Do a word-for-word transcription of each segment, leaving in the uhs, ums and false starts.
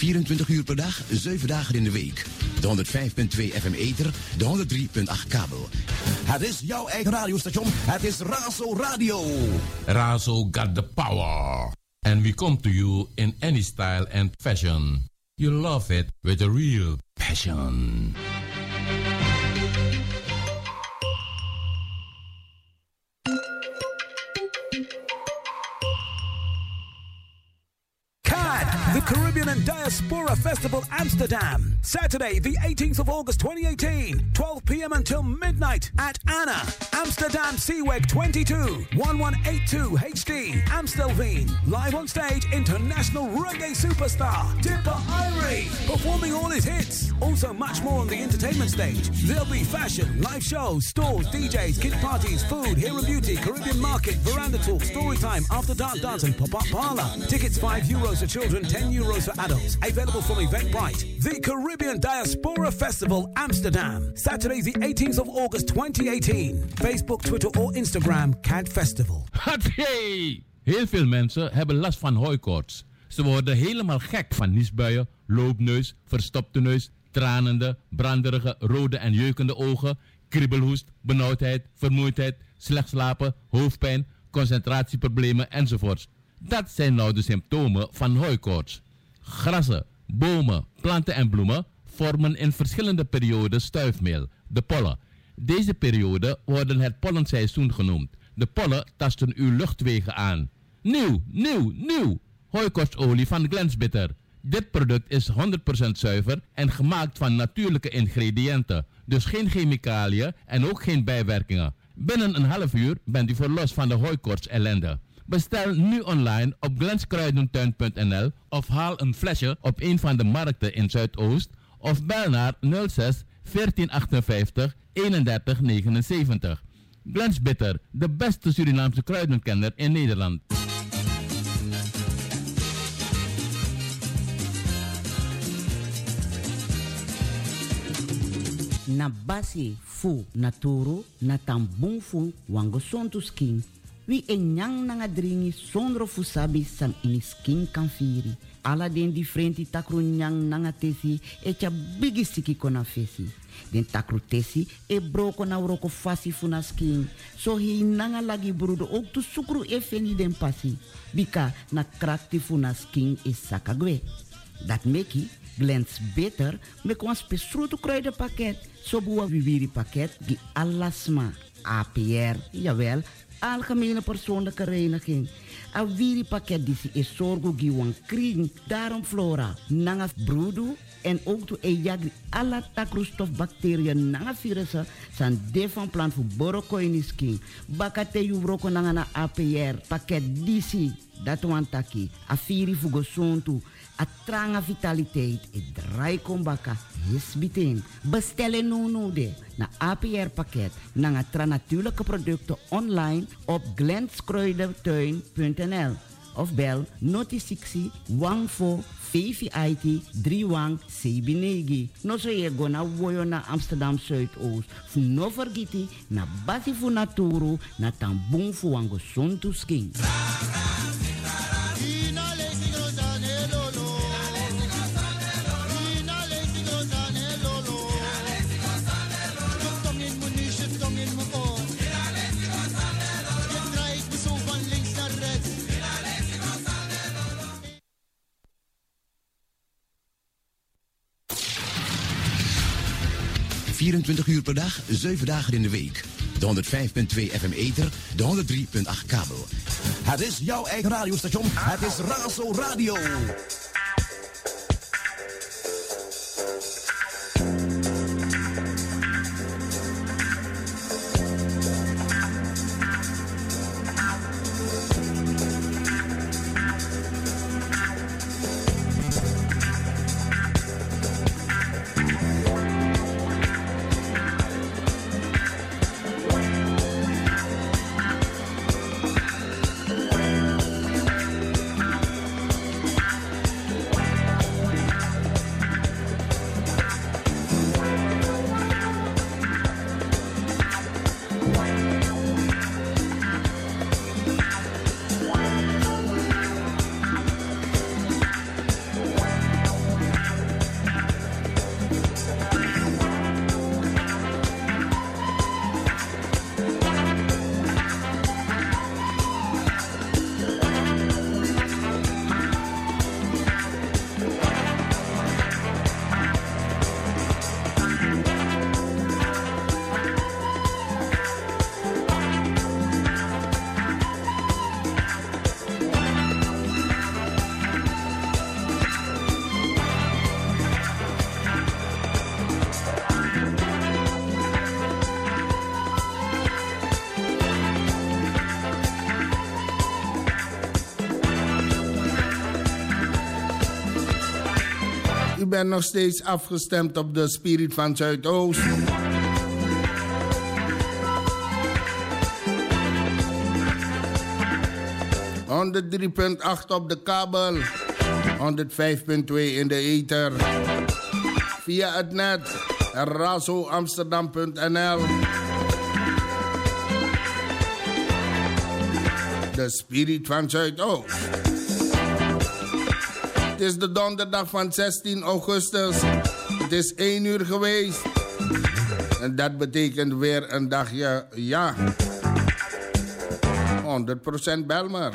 vierentwintig uur per dag, zeven dagen in de week. De honderd vijf komma twee F M ether, de honderd drie komma acht kabel. Het is jouw eigen radiostation. Het is Razo Radio. Razo got the power. And we come to you in any style and fashion. You love it with a real passion. The Caribbean and Diaspora Festival Amsterdam. Saturday, the eighteenth of August twenty eighteen, twelve p.m. until midnight at Anna. Amsterdam Seaweg twenty-two, eleven eighty-two H D, Amstelveen. Live on stage, international reggae superstar, Tipper Irie, performing all his hits. Also much more on the entertainment stage. There'll be fashion, live shows, stores, D Js, kid parties, food, hair and beauty, Caribbean market, veranda talk, story time, after dark dance and pop-up parlor. Tickets five euros for children, ten euros for adults. Available from Eventbrite. The Caribbean Diaspora Festival Amsterdam. Saturday the eighteenth of August twenty eighteen. Facebook, Twitter or Instagram C A D Festival. Hey! Heel veel mensen hebben last van hooikoorts. Ze worden helemaal gek van niesbuien, loopneus, verstopte neus, tranende, branderige, rode en jeukende ogen, kriebelhoest, benauwdheid, vermoeidheid, slecht slapen, hoofdpijn, concentratieproblemen enzovoorts. Dat zijn nou de symptomen van hooikoorts. Grassen, bomen, planten en bloemen vormen in verschillende perioden stuifmeel, de pollen. Deze perioden worden het pollenseizoen genoemd. De pollen tasten uw luchtwegen aan. Nieuw, nieuw, nieuw! Hooikoortsolie van Glensbitter. Dit product is honderd procent zuiver en gemaakt van natuurlijke ingrediënten. Dus geen chemicaliën en ook geen bijwerkingen. Binnen een half uur bent u verlost van de hooikoorts ellende. Bestel nu online op glenskruidentuin punt n l of haal een flesje op een van de markten in Zuidoost of bel naar nul zes veertien achtenvijftig eenendertig negenenzeventig. Glensbitter, de beste Surinaamse kruidenkenner in Nederland. Na basi fu naturo na tambung fu wango sontu skin. Wie en nyang nanga dringi sondro fu sabi sam ini skin kan firi. Ala den di frenti takru nyang nanga tesi e cha bigi siki kona fesi. Den takru tesi e broko na uroko fasi fu na skin. So hi nanga lagi brudo ook tu sukru e feni den pasi. Bika na krakti fu na skin e sakagwe. Dat meki Glens Bitter me kon spesrutu kruidenpakket. So buwa viviri pakket die alasma. A P R, jawel, algemene persoonlijke reiniging. A viri pakket disi is zorgo giwan kring. Daarom flora, nanga brudu en ook to e jagri alla takroestof bacteriën nanga virussen san de van plan voor borokoinisking. Bakate yu broko nanga na A P R pakket disi. Dat wantaki. A viri fugo sontu. A tranga vitaliteit. E draai kombaka. Hisbitin. Bestellen nu nu de. Na A P R pakket. Nanga tra natuurlijke producten online op glenskruidentuin punt n l. Of bel noti sixty one four V V I T three one Sebinegi. No so je go na woyo na Amsterdam Zuidoost. Fu no vergiti na basi fu naturu na tambung fu wango sontu skin. vierentwintig uur per dag, zeven dagen in de week. De honderd vijf komma twee F M ether, de honderd drie komma acht kabel. Het is jouw eigen radiostation. Het is Razo Radio. bent nog steeds afgestemd op de Spirit van Zuidoost. honderd drie komma acht op de kabel, honderdvijf komma twee in de ether. Via het net, razo amsterdam punt n l. De Spirit van Zuidoost. Het is de donderdag van zestien augustus. Het is één uur geweest. En dat betekent weer een dagje, ja, honderd procent Belmer.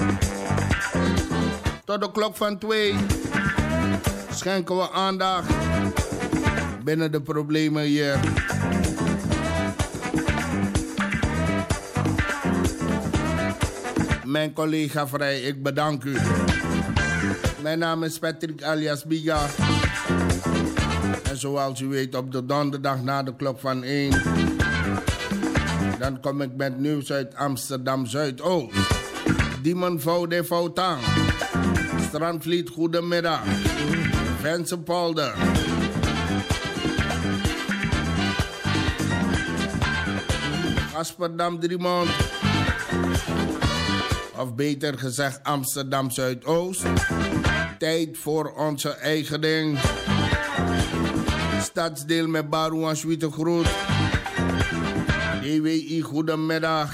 Tot de klok van twee schenken we aandacht binnen de problemen hier. Mijn collega Vrij, ik bedank u. Mijn naam is Patrick alias Biga. En zoals u weet op de donderdag na de klok van één... dan kom ik met nieuws uit Amsterdam Zuidoost. Diemen Voude Foutang. Strandvliet, goedemiddag. Vensenpolder. Asperdam Driemond. Of beter gezegd Amsterdam Zuidoost. Tijd voor onze eigen ding. Stadsdeel met Barouan Suite Groet. D W I, goedemiddag.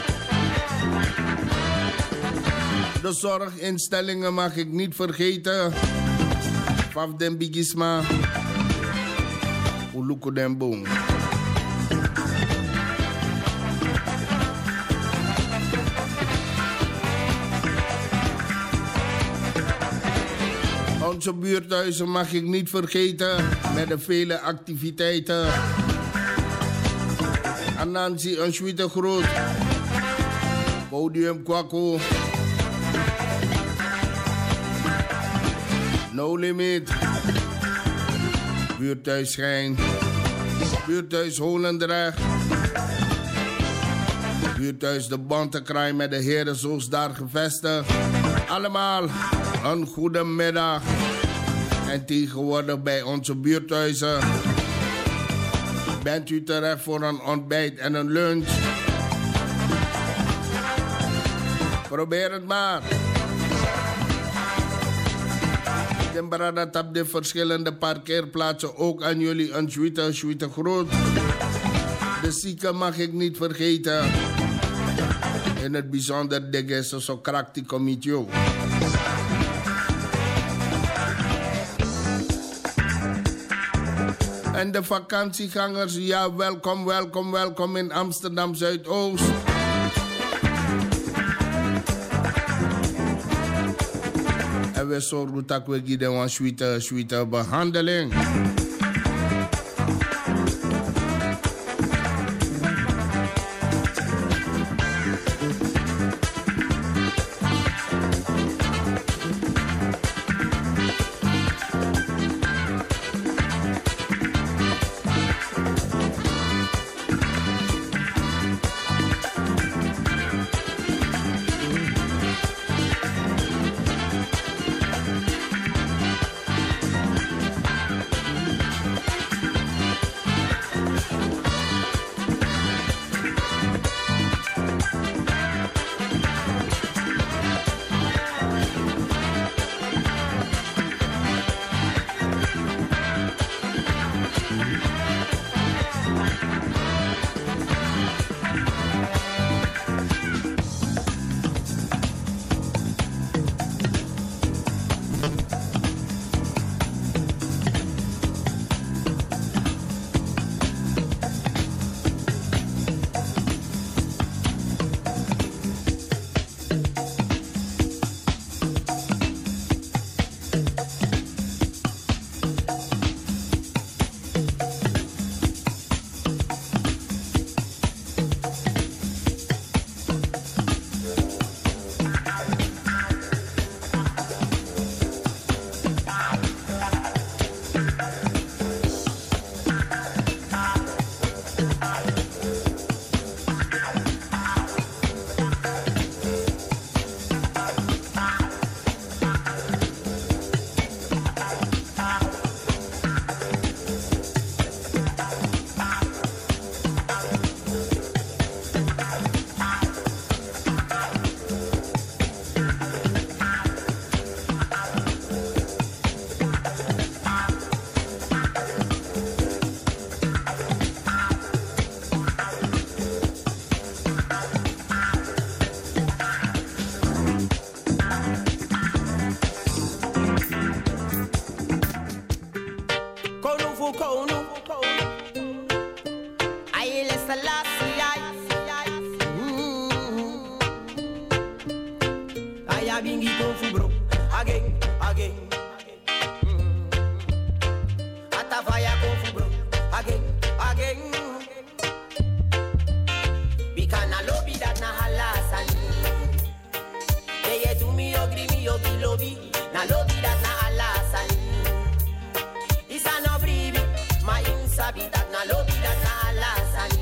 De zorginstellingen mag ik niet vergeten. Faf den Bigisma. Uluku den Boom. Onze buurthuizen mag ik niet vergeten met de vele activiteiten. Anansi, een suite groot. Podium Kwaku. No Limit. Buurthuis Schijn. Buurthuis Holendrecht. Buurthuis De Bontekraai met de heren zoals daar gevestigd. Allemaal een goede middag. En tegenwoordig bij onze buurthuizen bent u terecht voor een ontbijt en een lunch. Probeer het maar. Ik ben dat op de verschillende parkeerplaatsen ook aan jullie een suite, suite groot. De zieken mag ik niet vergeten. In het bijzonder de gesto zo krakti comité. En de vakantiegangers, ja, welkom, welkom, welkom in Amsterdam Zuidoost. En we zorgen dat we gieden een suite, suite behandeling. fu konu. Haile Selassie. Aya bingi kung fu bro. Again, again. Atafaya kung fu bro. Again, again. Bikana lobby that na halasani. Ye do me ogri me ogi lobby. Na lobby that na halasani. Isa no bribi. Ma insabi that na lobby that na halasani.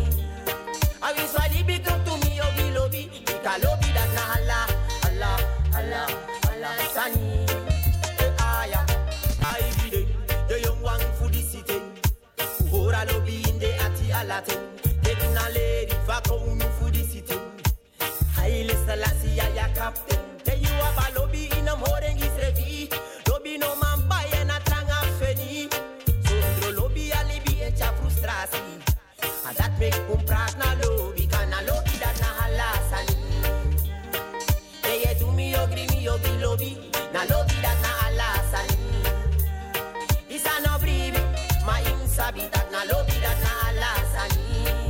Awi swali bikam to me ogi lobby. Bika lobby that na hala. Hala, hala, hala sani. Aya, I be the the young one for the city. Ora lobby in the ati alatin. Taking a lady for come for the city. Haile Selassie, I captain. Tell you about lobby in a morning is ready. Lobby no man buy and a tranga feni. So through lobby a libi e cha frustrasi. And that make um prat na lobby. Can a lobby that na halasani. They do me ogri me ogi lobby. Na lobby that na halasani. Isa no bribi. Ma insabi that na lobby that na halasani.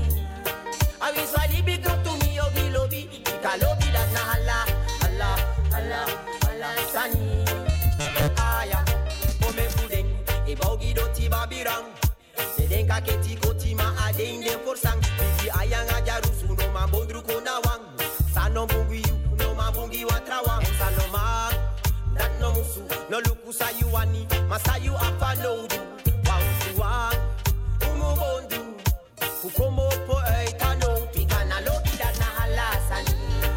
I wish I did big up to me ogi lobby. Ika lobby that na hala. Hala, hala, hala sani. Aya, ome fudeng. E baugi doti babirang. Se denka keti koti ma adeng den forsang. Bigi ayang ajarusu no ma bondru kona wang. Sano bungi yu no ma bungi watrawang. Sano ma dat no musu no luku sayu wani. Masayu apa no du. Wang suwang umu bondu. Ukomo po ei kanong pikana lobby dat na halasani.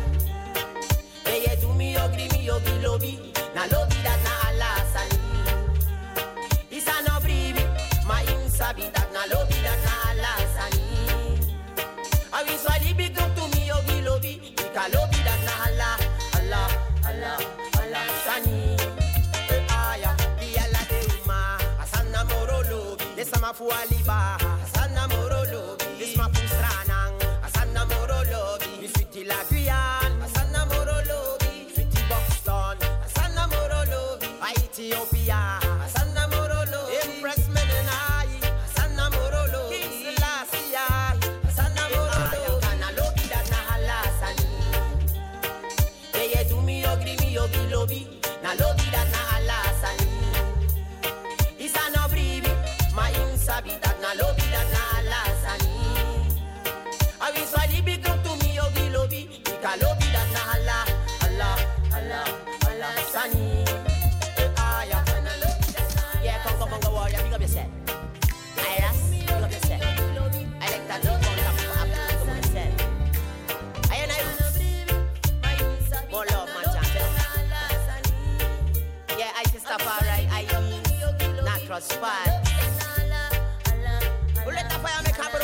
Eye do mi ogri mi ogi lobby. Na lobby dat na halasani. Isa no bribi. Ma insabi dat na lobby dat na halasani. Awi swali big up to mi ogi lobby. Ika lobby dat na hala. Hala, hala, hala sani. Aya, biala de uma. Asana moro lobby. Desama fu aliba. Asana moro lobby. Desma fu stranang. Asana moro lobby. Mi sweetie la Guyane. Asana moro lobby. Sweetie Boston. Asana moro lobby. Ethiopia. Asana moro lobby. Impress men and I. Asana moro lobby. King Selassie. Asana moro lobby. Kana lobby that na halasani. They do me ogri me ogi lobby. Na lobby that na halasani. Isa no bribi. Ma insabi that na lobby that na halasani. I wish I did big up to me ogi lobby. Ika lobby that na hala. Hala, hala, hala sani. Aya, kana lobby that na hala. Yeah, come, come, come, warrior. Big up yourself. Iras, big up yourself. I like that look on top of up to yourself. I and I more love, my champion. Yeah, I just stop alright. I mean, natural spot. Who let the fire make a bro?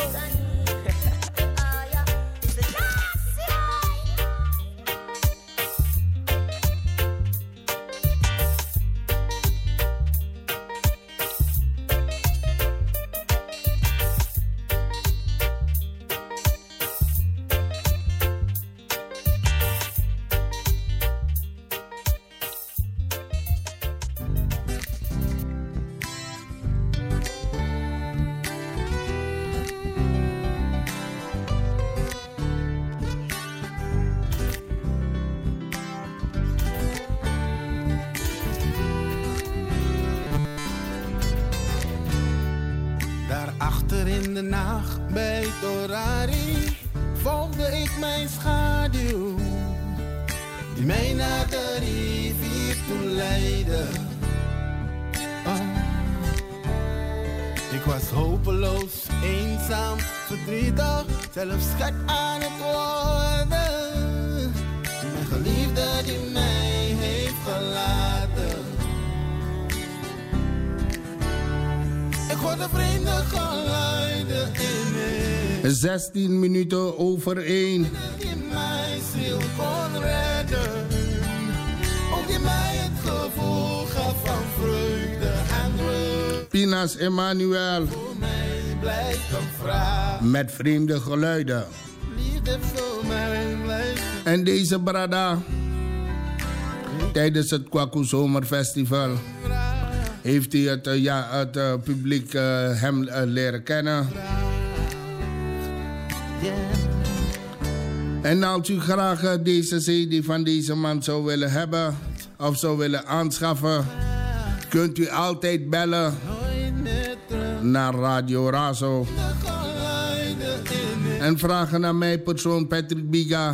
In de nacht bij Torari volgde ik mijn schaduw, die mij naar de rivier toe leidde. Oh. Ik was hopeloos, eenzaam, verdrietig, zelfs gek aan het worden. Mijn geliefde die mij heeft gelaten. Ik hoorde vreemde geluiden in me. zestien minuten over één. Die mij ziel kon redden. Ook die mij het gevoel gaf van vreugde en rust. Pinas Emmanuel. Voor mij blijft een vraag. Met vreemde geluiden. Liefde voor mij blijft. En deze brada. Tijdens het Kwaku Zomerfestival heeft hij het, uh, ja, het uh, publiek uh, hem uh, leren kennen. En als u graag uh, deze C D van deze man zou willen hebben of zou willen aanschaffen, kunt u altijd bellen naar Radio Razo en vragen naar mijn persoon Patrick Biga.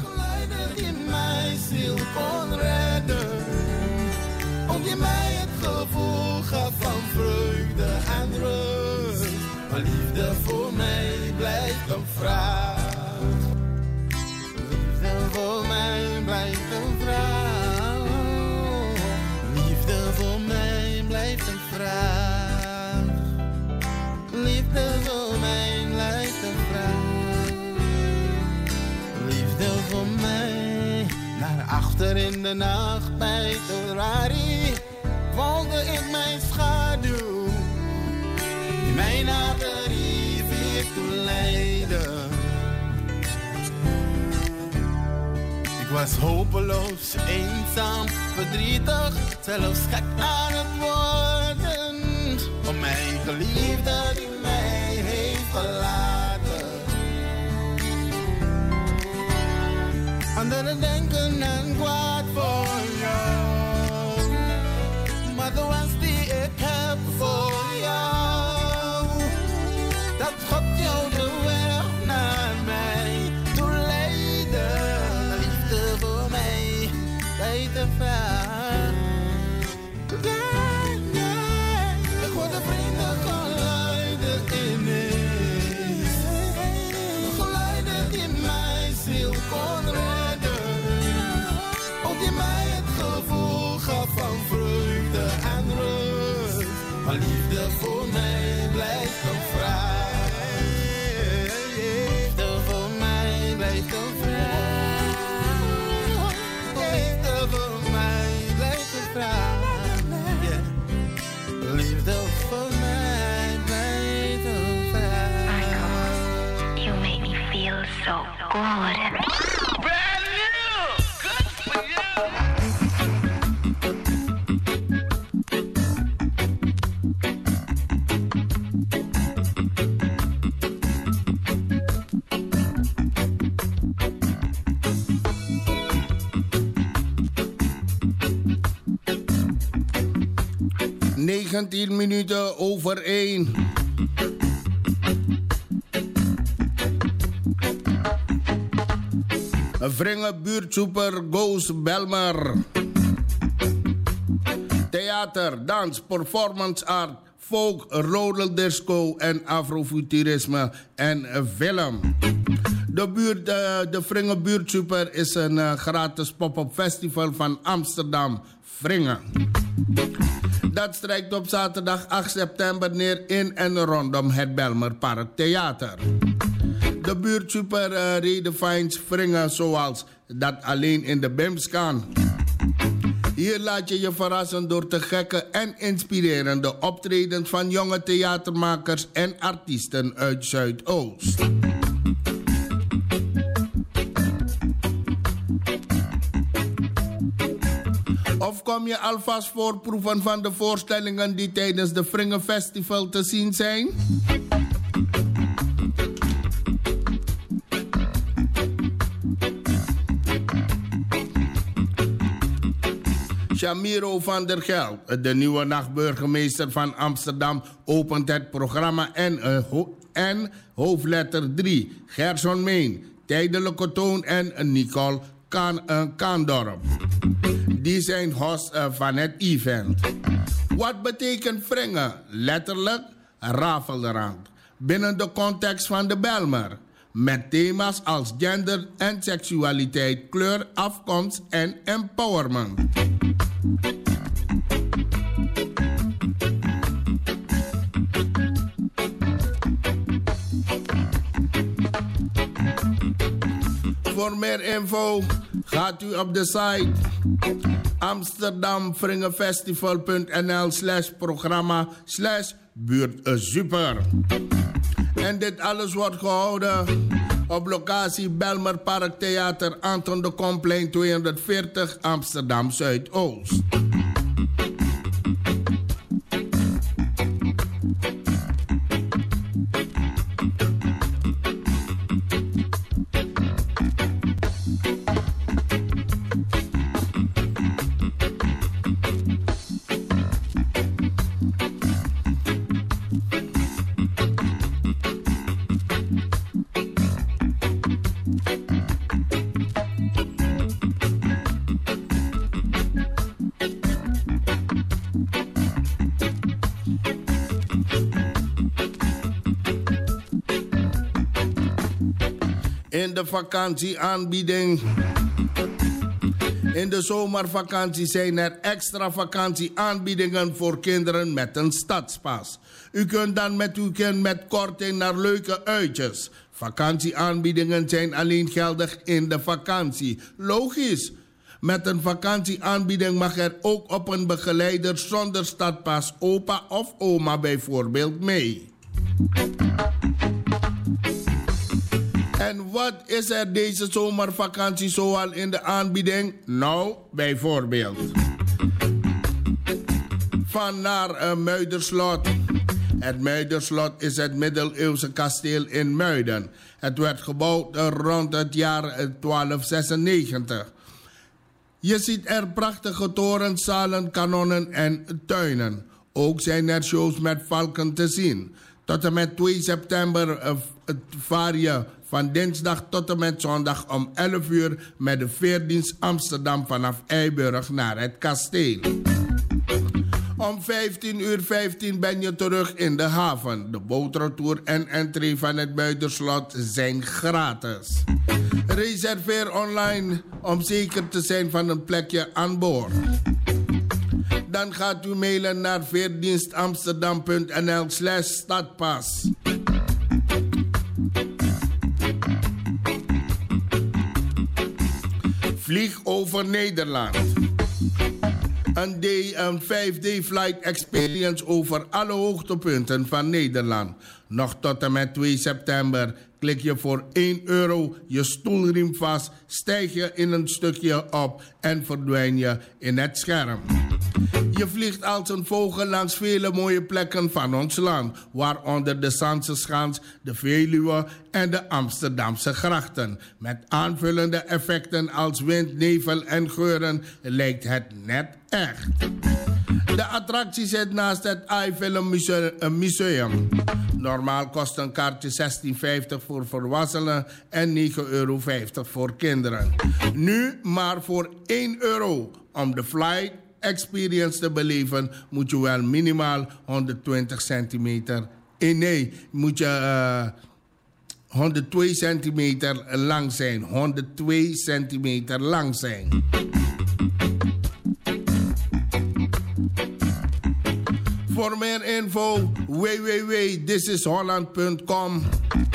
Omdat je mij het gevoel gaf van vreugde en rust. Maar liefde voor mij blijft een vraag. Liefde voor mij blijft een vraag. Liefde voor mij blijft een vraag. Liefde voor mij blijft een vraag. Liefde voor mij. Naar achter in de nacht bij de rari volgde ik mijn schaduw, die mij naar de rivier toe leidde. Ik was hopeloos, eenzaam, verdrietig, zelfs gek aan het worden, om mijn geliefde die mij heeft verlaten. Anderen denken en kwaad voor jou, maar de wens die ik heb voor jou, dat God jou de weg naar mij toe leidde. Liefde voor mij, bij de vraag. Yeah, yeah. Ik hoorde vrienden geluiden ineens, geluiden die mijn ziel kon redden. Die mij het gevoel gaf van vreugde en rust. Maar liefde voor mij blijft een vraag. Liefde voor mij blijft een vraag. Liefde voor mij blijft een vraag. Yeah. Liefde voor mij blijft een vraag. Michael, you make me feel so good. negentien minuten over één. Vringe buurtsoeper Goos Belmer. Theater, dans, performance art, folk, rodeldisco en afrofuturisme en film. De, buurt, de, de Vringe buurtsoeper is een uh, gratis pop-up festival van Amsterdam, Vringe. Dat strijkt op zaterdag acht september neer in en rondom het Belmer Park Theater. De buurtsuper uh, redefines Vringe zoals dat alleen in de B I M S kan. Hier laat je je verrassen door te gekke en inspirerende optredens van jonge theatermakers en artiesten uit Zuidoost. Of kom je alvast voorproeven van de voorstellingen die tijdens de Vringe Festival te zien zijn? Shamiro van der Geld, de nieuwe nachtburgemeester van Amsterdam, opent het programma en, uh, ho- en hoofdletter drie. Gerson Meen, tijdelijke toon en Nicole Kan- uh, Kaandorp. Die zijn host uh, van het event. Wat betekent Vringe? Letterlijk rafelrand. Binnen de context van de Belmer. Met thema's als gender en seksualiteit, kleur, afkomst en empowerment. Voor meer info gaat u op de site amsterdamvringefestival.nl slash programma slash buurtsuper. En dit alles wordt gehouden op locatie Belmer Park Theater Anton de Komplein tweehonderdveertig Amsterdam Zuidoost. In de vakantieaanbieding. In de zomervakantie zijn er extra vakantieaanbiedingen voor kinderen met een stadspas. U kunt dan met uw kind met korting naar leuke uitjes. Vakantieaanbiedingen zijn alleen geldig in de vakantie. Logisch. Met een vakantieaanbieding mag er ook op een begeleider zonder stadpas opa of oma bijvoorbeeld mee. En wat is er deze zomervakantie zoal in de aanbieding? Nou, bijvoorbeeld. Van naar uh, Muiderslot. Het Muiderslot is het middeleeuwse kasteel in Muiden. Het werd gebouwd uh, rond het jaar twaalf zesennegentig. Je ziet er prachtige torens, zalen, kanonnen en tuinen. Ook zijn er shows met valken te zien. Tot en met twee september uh, vaar je van dinsdag tot en met zondag om elf uur met de veerdienst Amsterdam vanaf Eiburg naar het kasteel. Om vijftien uur vijftien ben je terug in de haven. De boottour en entree van het Muiderslot zijn gratis. Reserveer online om zeker te zijn van een plekje aan boord. Dan gaat u mailen naar veerdienstamsterdam.nl slash stadpas. Vlieg over Nederland. Een, day, een vijf day flight experience over alle hoogtepunten van Nederland. Nog tot en met twee september. Klik je voor één euro je stoelriem vast, stijg je in een stukje op en verdwijn je in het scherm. Je vliegt als een vogel langs vele mooie plekken van ons land, waaronder de Zandse Schans, de Veluwe en de Amsterdamse grachten. Met aanvullende effecten als wind, nevel en geuren lijkt het net echt. De attractie zit naast het iFilm Museum. Normaal kost een kaartje zestien vijftig voor volwassenen en negen euro vijftig voor kinderen. Nu maar voor één euro. Om de flight experience te beleven moet je wel minimaal honderdtwintig centimeter... Eh, nee, moet je uh, honderdtwee centimeter lang zijn. honderdtwee centimeter lang zijn. Voor meer info w w w punt this is holland punt com.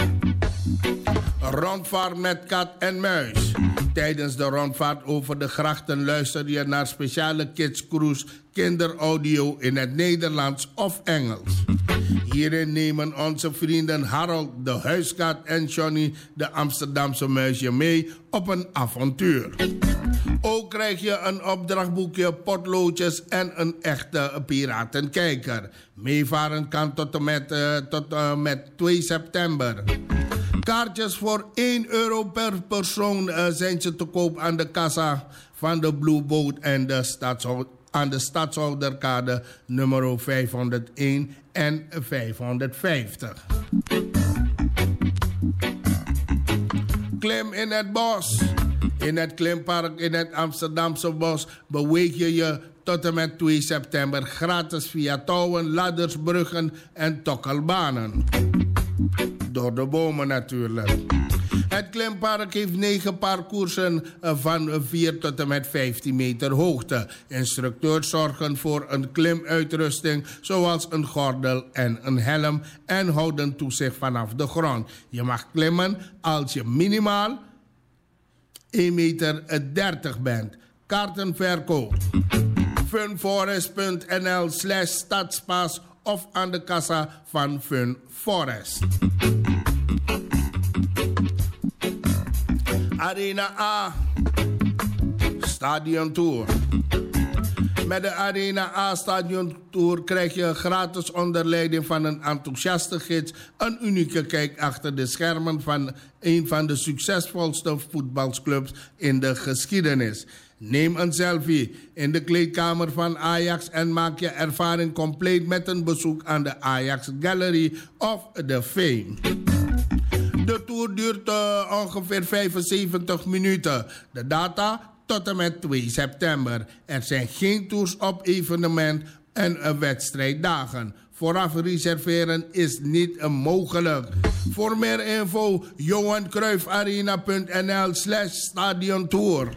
Rondvaart met kat en muis. Tijdens de rondvaart over de grachten luister je naar speciale Kids Cruise kinderaudio in het Nederlands of Engels. Hierin nemen onze vrienden Harold de huiskat en Johnny de Amsterdamse muis je mee op een avontuur. Ook krijg je een opdrachtboekje, potloodjes en een echte piratenkijker. Meevaren kan tot en met, uh, tot, uh, met twee september. Kaartjes voor één euro per persoon uh, zijn ze te koop aan de kassa van de Blue Boat en de stadshouder, aan de Stadshouderkade nummer vijfhonderdéén en vijfhonderdvijftig. Klim in het bos. In het klimpark in het Amsterdamse bos beweeg je je tot en met twee september gratis via touwen, ladders, bruggen en tokkelbanen. Door de bomen natuurlijk. Het klimpark heeft negen parcoursen van vier tot en met vijftien meter hoogte. Instructeurs zorgen voor een klimuitrusting zoals een gordel en een helm en houden toezicht vanaf de grond. Je mag klimmen als je minimaal één meter dertig bent. Kaartenverkoop. funforest.nl slash stadspas of aan de kassa van Funforest. Arena A. Stadion Tour. Met de Arena A Stadion Tour krijg je gratis onder leiding van een enthousiaste gids een unieke kijk achter de schermen van een van de succesvolste voetbalclubs in de geschiedenis. Neem een selfie in de kleedkamer van Ajax en maak je ervaring compleet met een bezoek aan de Ajax Gallery of The Fame. De tour duurt uh, ongeveer vijfenzeventig minuten. De data tot en met twee september. Er zijn geen tours op evenement en wedstrijddagen. Vooraf reserveren is niet mogelijk. Voor meer info johan cruijff arena punt n l slash stadiontour.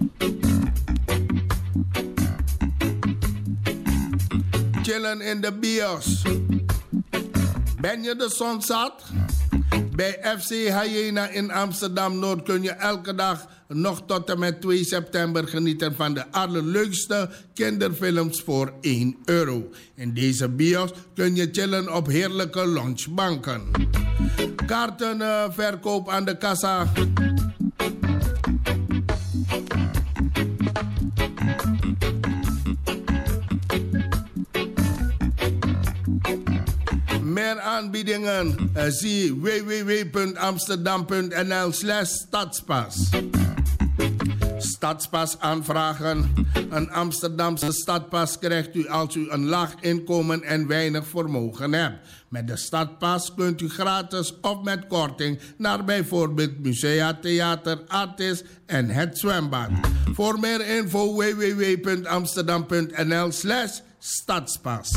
Chillen in de bios. Ben je de zon zat? Bij F C Hyena in Amsterdam-Noord kun je elke dag nog tot en met twee september genieten van de allerleukste kinderfilms voor één euro. In deze bios kun je chillen op heerlijke lunchbanken. Kaartenverkoop uh, aan de kassa. Meer aanbiedingen uh, zie w w w punt amsterdam punt n l slash stadspas. Stadspas aanvragen. Een Amsterdamse stadpas krijgt u als u een laag inkomen en weinig vermogen hebt. Met de stadpas kunt u gratis of met korting naar bijvoorbeeld musea, theater, artis en het zwembad. Voor meer info w w w punt amsterdam punt n l slash stadspas.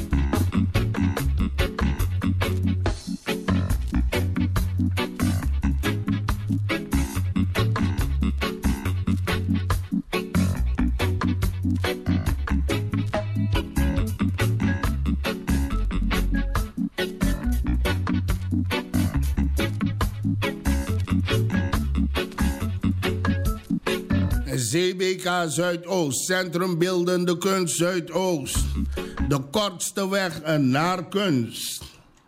Z B K Zuidoost, Centrum Beeldende Kunst Zuidoost. De kortste weg naar kunst.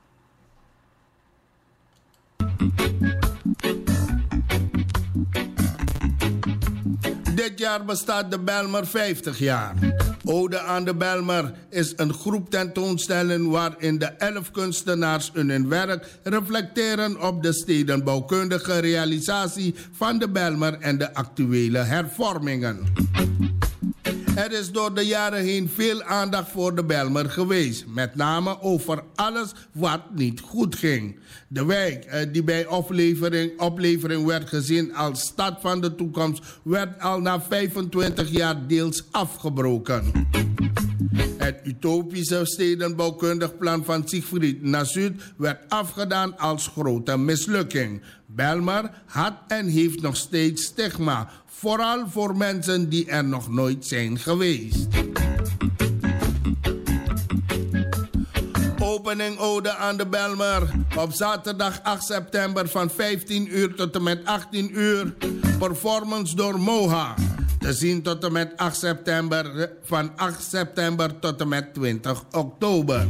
Dit jaar bestaat de Bijlmer vijftig jaar. Ode aan de Bijlmer is een groep tentoonstelling waarin de elf kunstenaars in hun werk reflecteren op de stedenbouwkundige realisatie van de Bijlmer en de actuele hervormingen. Er is door de jaren heen veel aandacht voor de Bijlmer geweest. Met name over alles wat niet goed ging. De wijk die bij oplevering, oplevering werd gezien als stad van de toekomst werd al na vijfentwintig jaar deels afgebroken. Het utopische stedenbouwkundig plan van Siegfried Nasud werd afgedaan als grote mislukking. Bijlmer had en heeft nog steeds stigma. Vooral voor mensen die er nog nooit zijn geweest. Opening ode aan de Bijlmer. Op zaterdag acht september van vijftien uur tot en met achttien uur. Performance door Moha. Te zien tot en met acht september. Van acht september tot en met twintig oktober.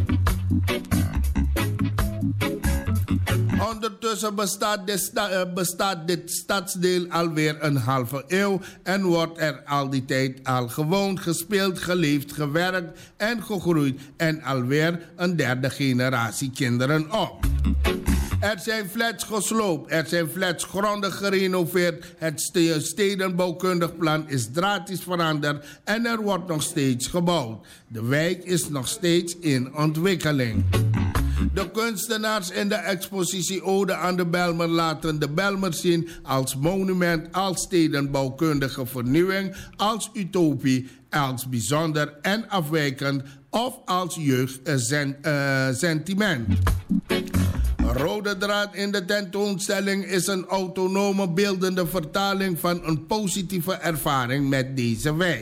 Ondertussen bestaat dit, sta, uh, bestaat dit stadsdeel alweer een halve eeuw en wordt er al die tijd al gewoond, gespeeld, geleefd, gewerkt en gegroeid en alweer een derde generatie kinderen op. Er zijn flats gesloopt, er zijn flats grondig gerenoveerd, het stedenbouwkundig plan is drastisch veranderd en er wordt nog steeds gebouwd. De wijk is nog steeds in ontwikkeling. De kunstenaars in de expositie Ode aan de Bijlmer laten de Bijlmer zien als monument, als stedenbouwkundige vernieuwing, als utopie, als bijzonder en afwijkend of als jeugdsentiment. Rode draad in de tentoonstelling is een autonome beeldende vertaling van een positieve ervaring met deze wijk.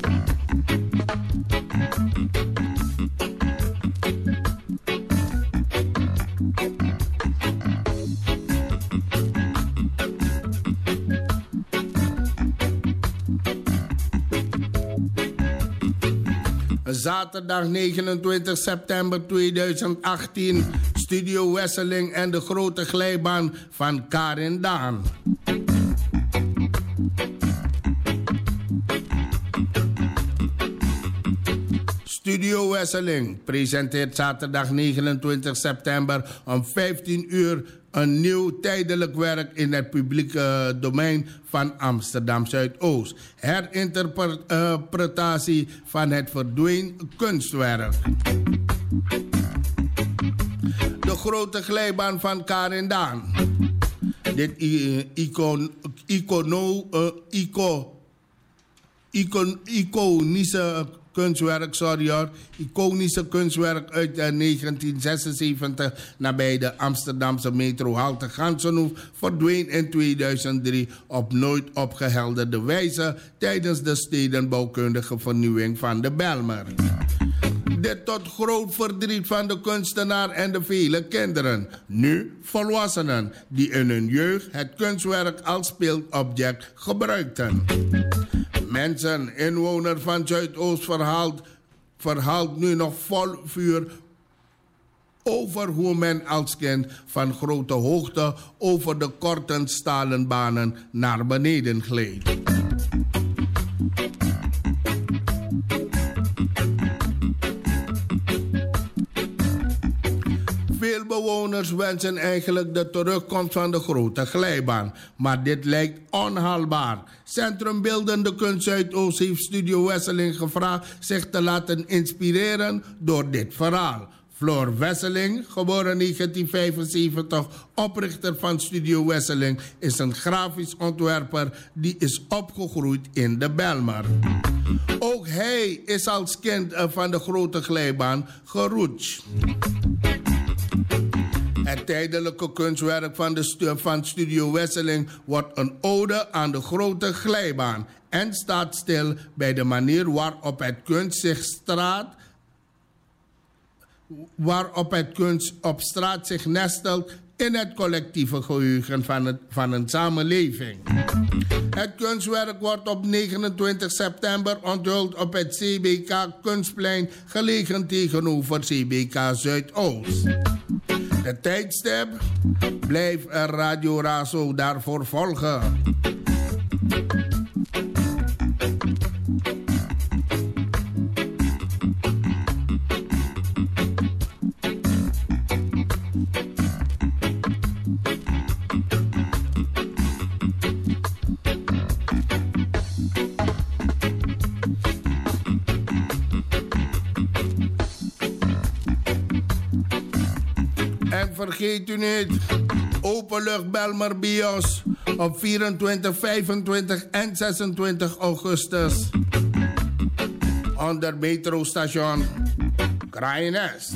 Zaterdag negenentwintig september tweeduizend achttien, Studio Wesseling en de grote glijbaan van Karin Daan. Studio Wesseling presenteert zaterdag negenentwintig september om vijftien uur een nieuw tijdelijk werk in het publieke domein van Amsterdam Zuidoost. Herinterpretatie van het verdwenen kunstwerk. De grote glijbaan van Karin Daan. Dit icon, icono, uh, ico, icon, iconische kunstwerk, sorry hoor, iconische kunstwerk uit uh, negentien zesenzeventig nabij de Amsterdamse metrohalte Gansenhoef verdween in tweeduizend drie op nooit opgehelderde wijze tijdens de stedenbouwkundige vernieuwing van de Bijlmer. Dit tot groot verdriet van de kunstenaar en de vele kinderen, nu volwassenen, die in hun jeugd het kunstwerk als speelobject gebruikten. Mensen, inwoner van Zuidoost, verhaalt, verhaalt nu nog vol vuur over hoe men als kind van grote hoogte over de korte stalen banen naar beneden gleed. Veel bewoners wensen eigenlijk de terugkomst van de grote glijbaan, maar dit lijkt onhaalbaar. Centrum Beeldende Kunst Zuidoost heeft Studio Wesseling gevraagd zich te laten inspireren door dit verhaal. Floor Wesseling, geboren negentien vijfenzeventig, oprichter van Studio Wesseling, is een grafisch ontwerper die is opgegroeid in de Bijlmer. Ook hij is als kind van de grote glijbaan geroetst. Het tijdelijke kunstwerk van, de stu- van Studio Wesseling wordt een ode aan de grote glijbaan en staat stil bij de manier waarop het kunst zich straat, waarop het kunst op straat zich nestelt in het collectieve geheugen van, het, van een samenleving. Het kunstwerk wordt op negenentwintig september onthuld op het C B K Kunstplein, gelegen tegenover C B K Zuidoost. De tijdstip blijft Radio Razo daarvoor volgen. Vergeet u niet, Openlucht Bijlmer Bios op vierentwintig, vijfentwintig en zesentwintig augustus. Onder metrostation Kraaienest.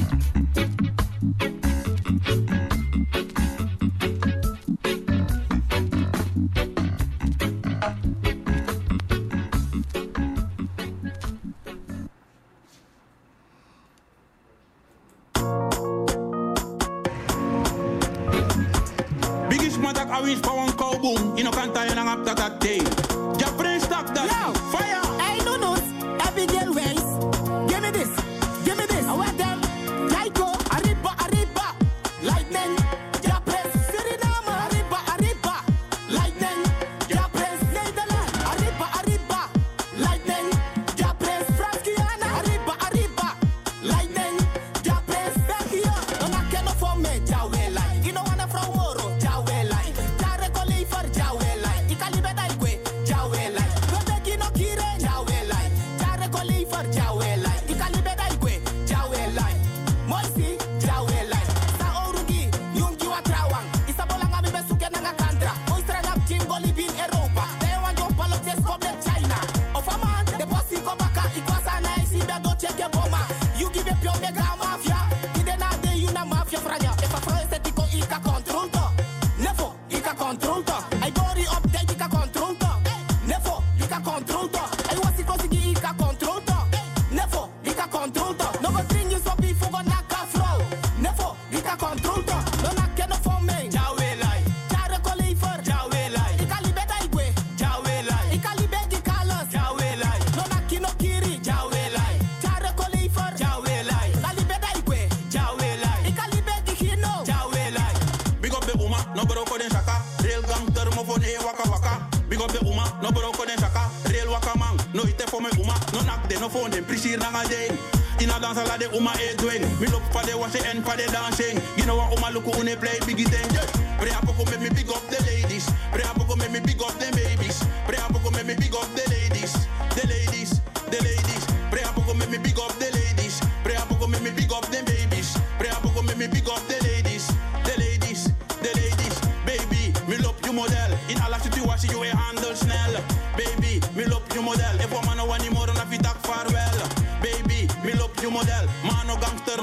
situatie je handel snel. Baby, me loop je model. If we man nou niet more dan af je tak vaarwel.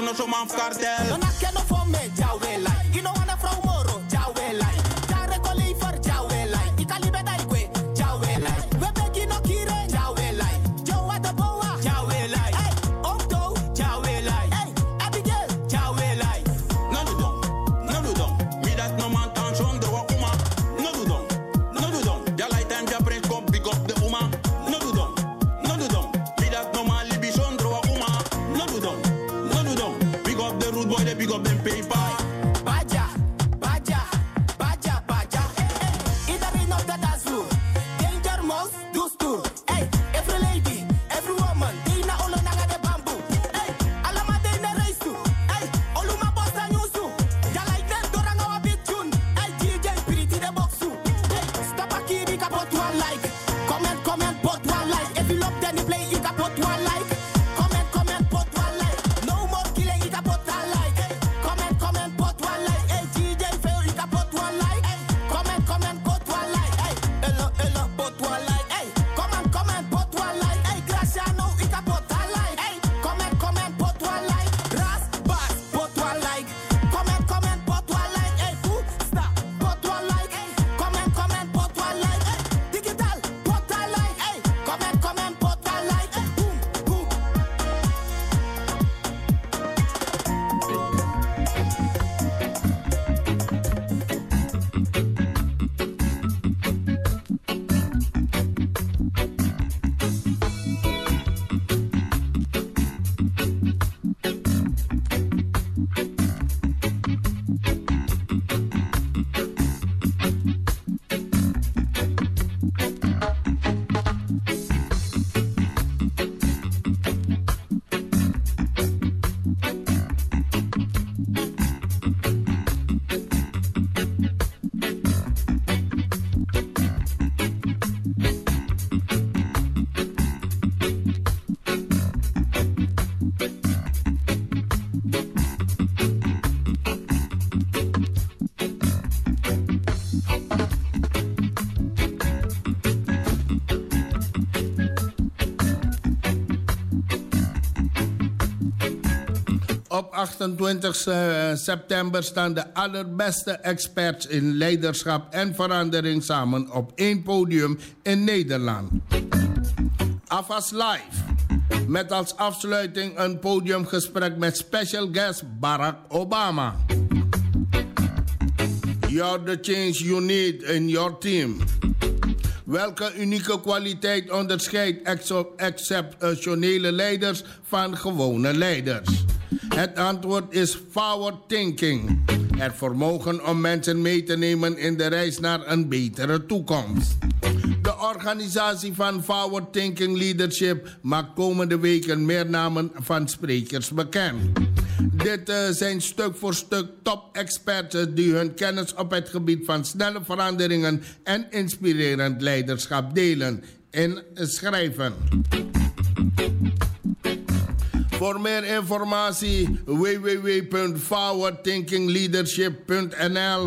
no so man cartel. No nak no for me, jawe lai. You know wanna from moro, jawe lai. Jare ko lever, jawe lai. Ikalibe dai kwe, jawe lai. We begi no kire, jawe lai. Joa de boa, jawe lai. Hey, Octo, jawe lai. Hey, Abigail, jawe lai. No do dong, no do dong. Me that no man tan strong de wa uma. No do dong, no do dong. Ja light and ja prince come big up de uma. No do dong, no do dong. Me that no man libi strong de wa uma. No do dong, no do dong. Big up the rude boy, they big up them paper. Baja, baja, baja, baja. Hey, hey. Iedereen op de dansvloer. Danger mouse, doe stoer. Hey, every lady, every woman. Die na olo naga de bamboe. Hey, allemaal die na race toe. Hey, olu ma boss na nyusu. Ja like them doranga wa big tune. Hey, D J pretty de boxu. Hey, stop a kiri kapot one like. Comment, comment, pot one like. If you love then you play, you kapot one like. Comment, comment, pot one like. No more killing, you kapot one like. Hey, comment, comment, pot one like. Hey, D J fail, you kapot one like. Hey, comment, comment, pot one like. Hey, hello, hello, pot one like. Hey, comment, comment, pot one like. Hey, Graciano, you kapot one like. Hey, comment, comment, pot one like. Ras, bas, pot one like. Comment, comment, pot one like. Hey, food, stop, pot one like. Hey, comment, comment, pot one like. Hey, digital, pot one like. Hey, comment, comment, pot one like. Hey, boom, boom. Op achtentwintig september staan de allerbeste experts in leiderschap en verandering samen op één podium in Nederland. A F A S Live. Met als afsluiting een podiumgesprek met special guest Barack Obama. You're the change you need in your team. Welke unieke kwaliteit onderscheidt exo- exceptionele leiders van gewone leiders? Het antwoord is forward thinking. Het vermogen om mensen mee te nemen in de reis naar een betere toekomst. De organisatie van Forward Thinking Leadership maakt komende weken meer namen van sprekers bekend. Dit uh, zijn stuk voor stuk top-experts die hun kennis op het gebied van snelle veranderingen en inspirerend leiderschap delen en schrijven. Voor meer informatie w w w punt forward thinking leadership punt n l.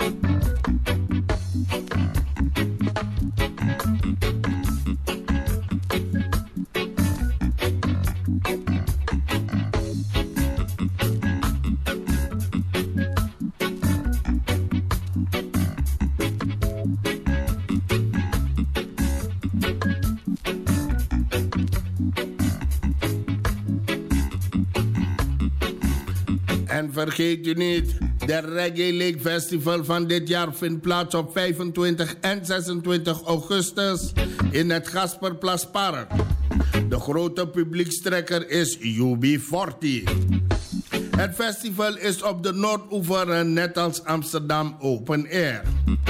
En vergeet u niet, de Reggae Lake Festival van dit jaar vindt plaats op vijfentwintig en zesentwintig augustus in het Gasperplaspark. De grote publiekstrekker is U B veertig. Het festival is op de Noordoever net als Amsterdam Open Air.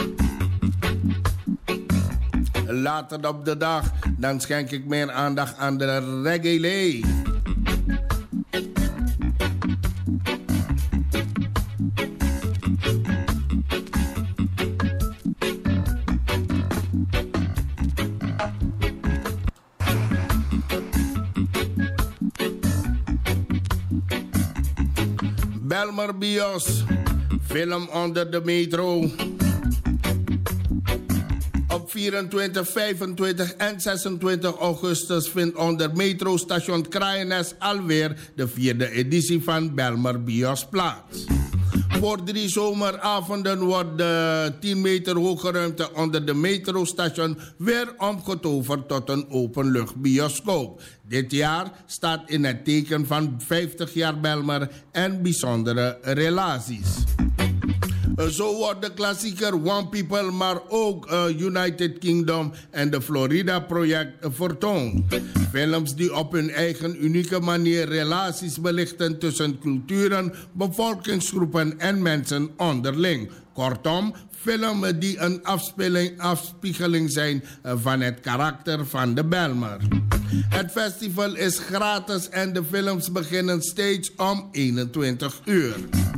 Later op de dag, dan schenk ik meer aandacht aan de Reggae Lake. Belmer Bios, film onder de metro. Op vierentwintig, vijfentwintig en zesentwintig augustus vindt onder metrostation Kraaienest alweer de vierde editie van Belmer Bios plaats. Voor drie zomeravonden wordt de tien meter hoge ruimte onder de metrostation weer omgetoverd tot een openluchtbioscoop. Dit jaar staat in het teken van vijftig jaar Belmer en bijzondere relaties. Zo wordt de klassieker One People, maar ook uh, United Kingdom en de Florida project vertoond. Films die op hun eigen unieke manier relaties belichten tussen culturen, bevolkingsgroepen en mensen onderling. Kortom, films die een afspiegeling, afspiegeling zijn van het karakter van de Belmer. Het festival is gratis en de films beginnen steeds om eenentwintig uur.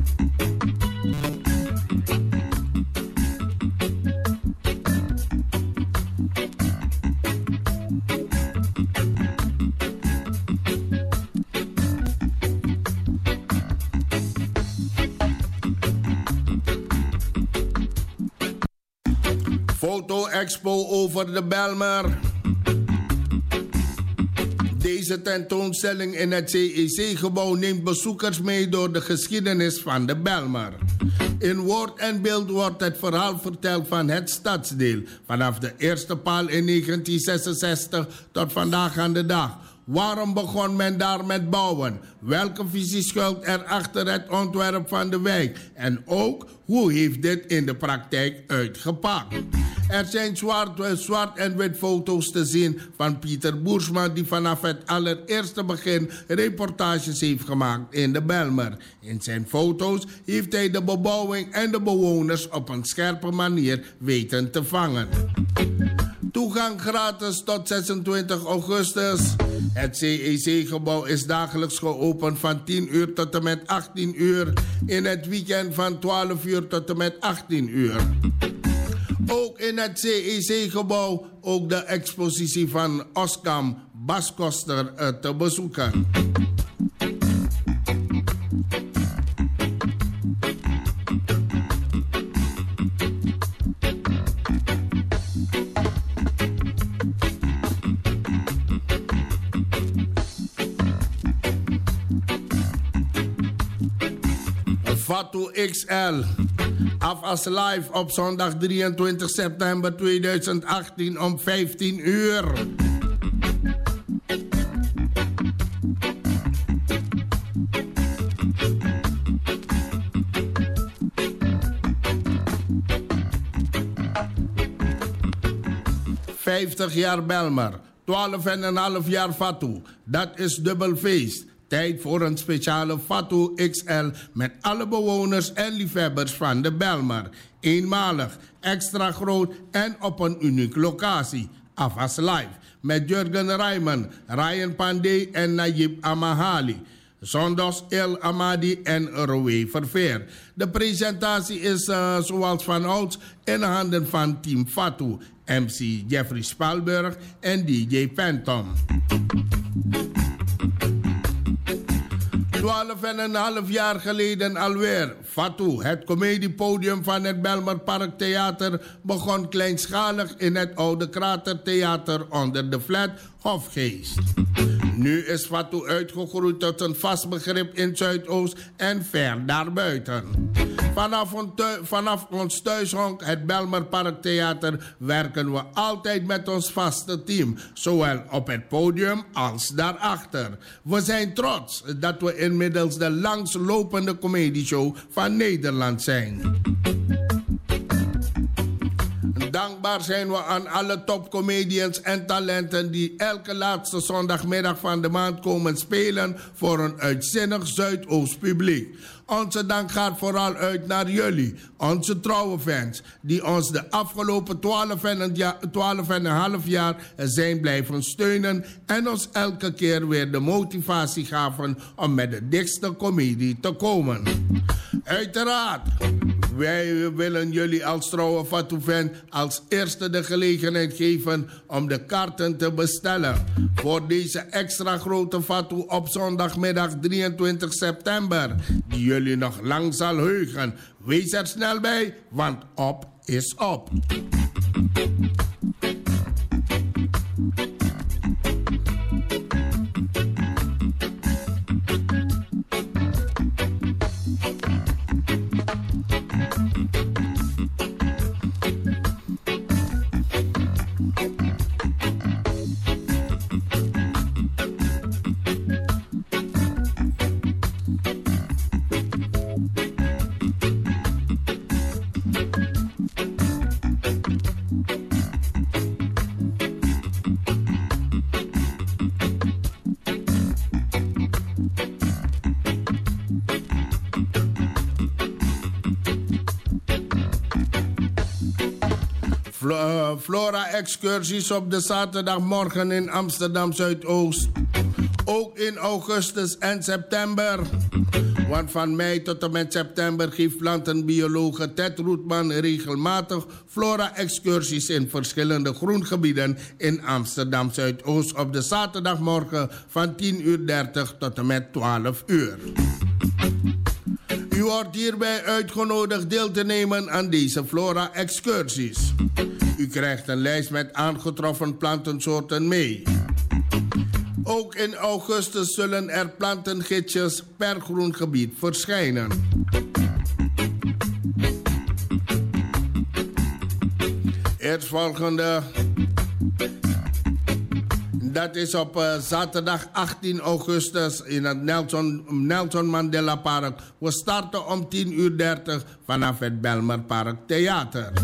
Foto-expo over de Belmer. Deze tentoonstelling in het C E C-gebouw neemt bezoekers mee door de geschiedenis van de Belmer. In woord en beeld wordt het verhaal verteld van het stadsdeel, vanaf de eerste paal in negentien zesenzestig tot vandaag aan de dag. Waarom begon men daar met bouwen? Welke visie schuilt er achter het ontwerp van de wijk? En ook, hoe heeft dit in de praktijk uitgepakt? Er zijn zwart, zwart en wit foto's te zien van Pieter Boersma, die vanaf het allereerste begin reportages heeft gemaakt in de Belmer. In zijn foto's heeft hij de bebouwing en de bewoners op een scherpe manier weten te vangen. Toegang gratis tot zesentwintig augustus. Het C E C-gebouw is dagelijks geopend van tien uur tot en met achttien uur. In het weekend van twaalf uur tot en met achttien uur. Ook in het C E C-gebouw ook de expositie van Oskam Bas Koster uh, te bezoeken. Fatu X L. Afas live op zondag drieëntwintig september tweeduizend achttien om vijftien uur. vijftig jaar Belmer, twaalf en een half jaar Fatu. Dat is dubbel feest. Tijd voor een speciale Fatu X L met alle bewoners en liefhebbers van de Belmer. Eenmalig, extra groot en op een unieke locatie. Afas live met Jurgen Rijman, Ryan Pandey en Najib Amahali. Zondags El Amadi en Rowe Verveer. De presentatie is uh, zoals van ouds in handen van Team Fatu, M C Jeffrey Spalberg en D J Phantom. Twaalf en een half jaar geleden alweer. Fatu, het comediepodium van het Belmer Park Theater, begon kleinschalig in het oude Kratertheater onder de flat Hofgeest. Nu is Fatu uitgegroeid tot een vast begrip in Zuidoost en ver daarbuiten. Vanaf, on vanaf ons thuishonk, het Belmer Park Theater, werken we altijd met ons vaste team. Zowel op het podium als daarachter. We zijn trots dat we inmiddels de langslopende comedieshow van Nederland zijn. Dankbaar zijn we aan alle topcomedians en talenten die elke laatste zondagmiddag van de maand komen spelen voor een uitzinnig Zuidoost publiek. Onze dank gaat vooral uit naar jullie, onze trouwe fans, die ons de afgelopen twaalf en een half jaar zijn blijven steunen en ons elke keer weer de motivatie gaven om met de dikste comedie te komen. Uiteraard, wij willen jullie als trouwe Fatu-fan als eerste de gelegenheid geven om de kaarten te bestellen voor deze extra grote Fatu op zondagmiddag drieëntwintig september, die jullie nog lang zal heugen. Wees er snel bij, want op is op. Flora-excursies op de zaterdagmorgen in Amsterdam Zuidoost. Ook in augustus en september. Want van mei tot en met september geeft plantenbiologe Ted Roetman regelmatig flora-excursies in verschillende groengebieden in Amsterdam Zuidoost op de zaterdagmorgen van tien uur dertig tot en met twaalf uur. U wordt hierbij uitgenodigd deel te nemen aan deze flora-excursies. U krijgt een lijst met aangetroffen plantensoorten mee. Ook in augustus zullen er plantengidsjes per groengebied verschijnen. Eerstvolgende, dat is op uh, zaterdag achttien augustus in het Nelson, Nelson Mandela Park. We starten om tien uur dertig vanaf het Belmer Park Theater.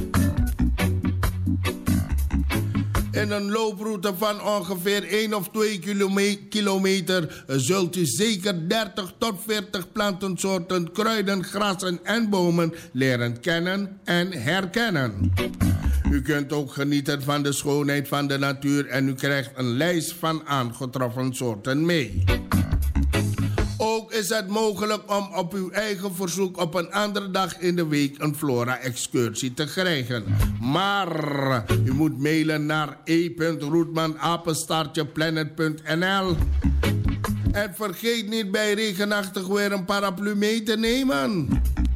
In een looproute van ongeveer één of twee kilometer zult u zeker dertig tot veertig plantensoorten, kruiden, grassen en bomen leren kennen en herkennen. U kunt ook genieten van de schoonheid van de natuur en u krijgt een lijst van aangetroffen soorten mee. Ook is het mogelijk om op uw eigen verzoek op een andere dag in de week een flora-excursie te krijgen. Maar u moet mailen naar e punt roetman apenstaartje planet punt n l. En vergeet niet bij regenachtig weer een paraplu mee te nemen.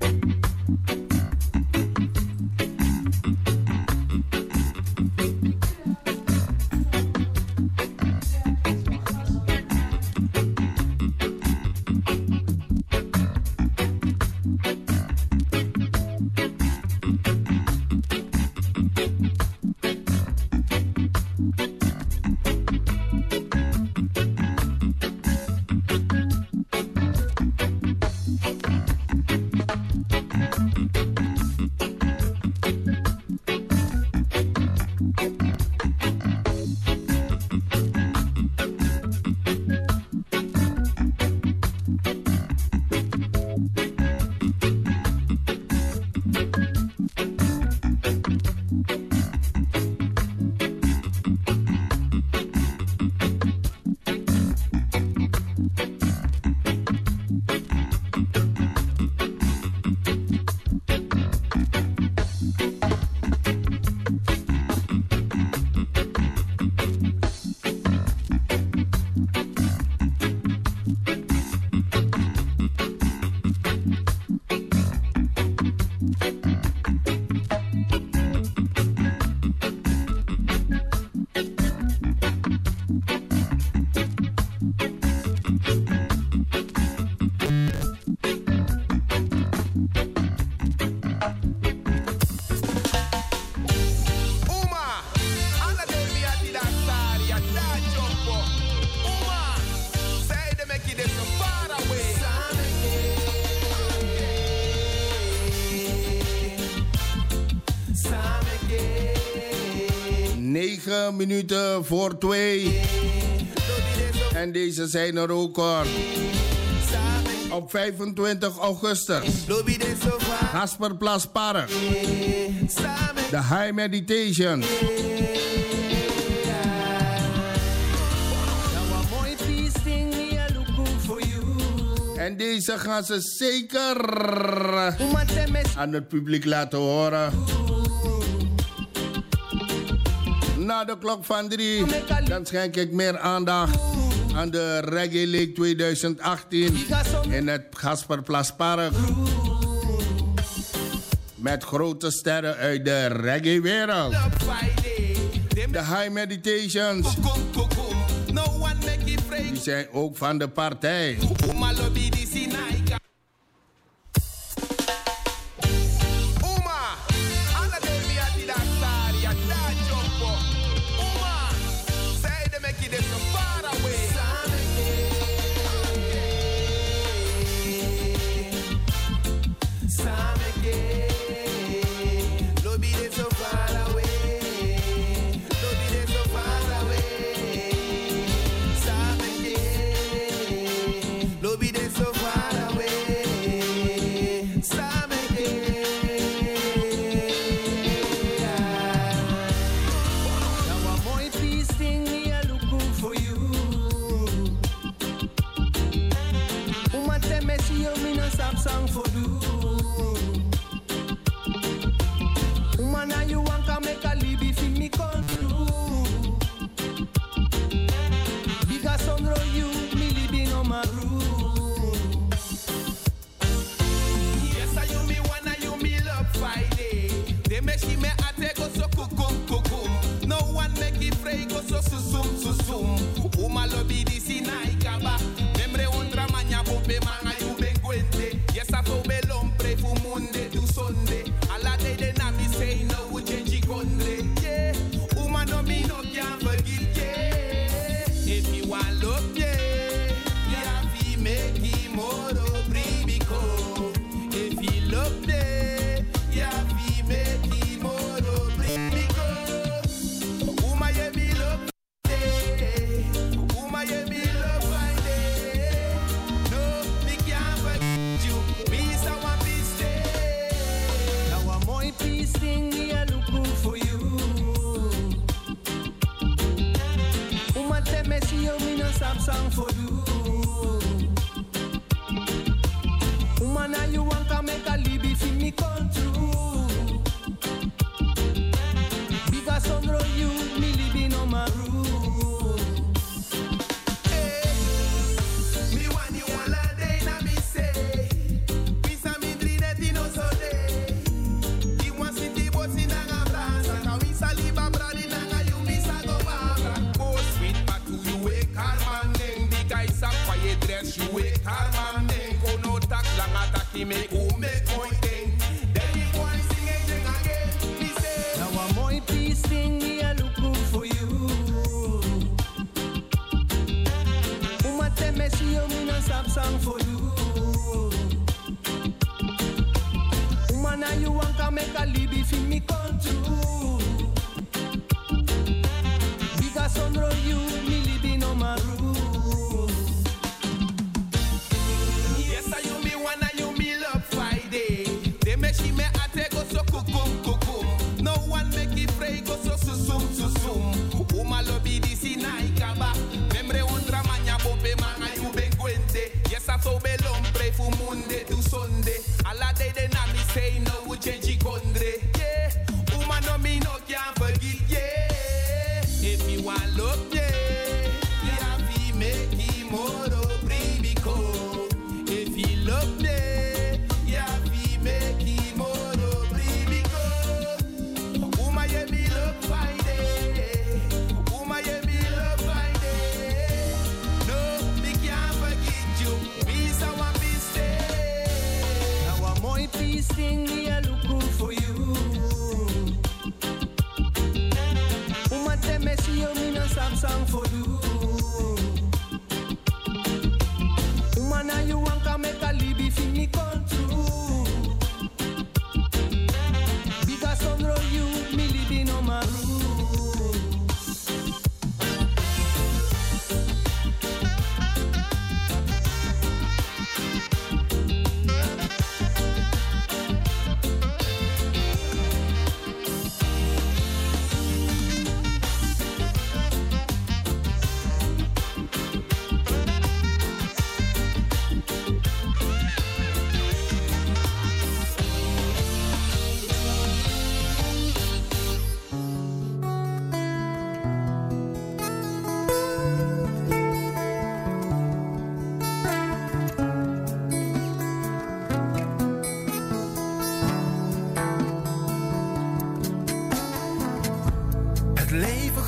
negen minuten voor twee. En deze zijn er ook hoor. Op vijfentwintig augustus. Gasperplas Park. De High Meditation. En deze gaan ze zeker aan het publiek laten horen. Na de klok van drie, dan schenk ik meer aandacht aan de Reggae League twintig achttien in het Gasperplas Park. met grote sterren uit de reggae-wereld. De High Meditations. Die zijn ook van de partij.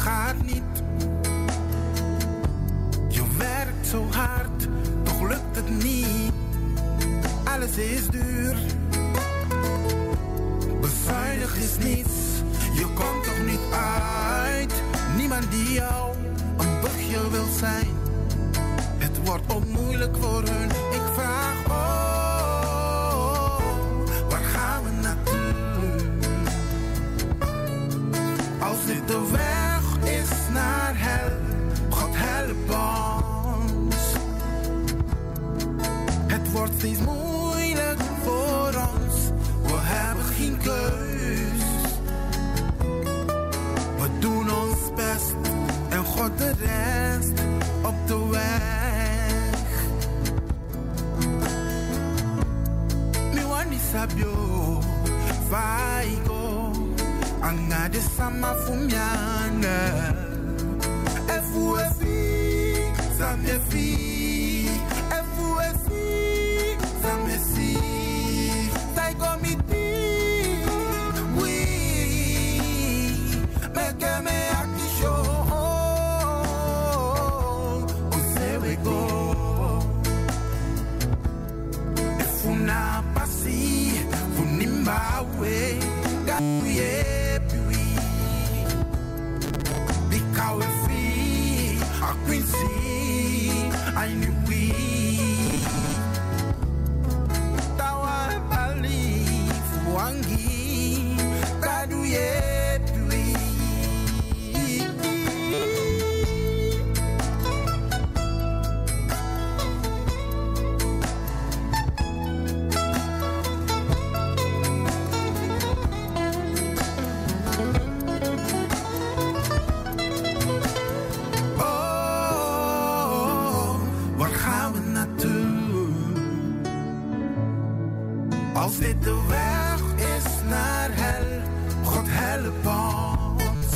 gaat niet. Je werkt zo hard, toch lukt het niet. Alles is duur. Bezuinig is niets, je komt toch niet uit. Niemand die jou een brugje wil zijn. Het wordt ook moeilijk voor hun. Ik vraag, oh, waar gaan we naartoe? Als dit de weg is naar hel, God help ons. Het wordt steeds moeilijk voor ons. We hebben geen keus. We doen ons best en God de rest op de weg. Mi wani sabio, vaigo, anga de sama fumiana. Efu efi, samye fi, efu efi, samye si. Taigo mi ti, oui, me que me aki show. Funa pasi, funimba we, gaye pui. Bikawe fi, a quincy, I knew we. Tawa bali, fuangi, gaduye pui. Als dit de weg is naar hel, God help ons.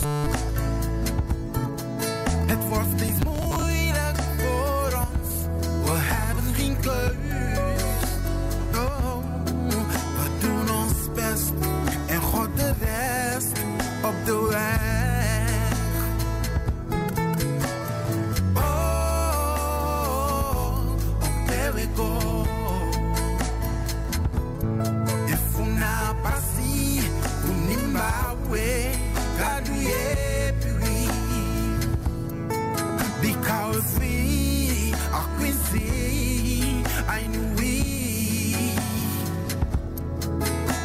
Het wordt steeds moeilijk voor ons. We hebben geen keus. Oh, we doen ons best en God de rest op de weg.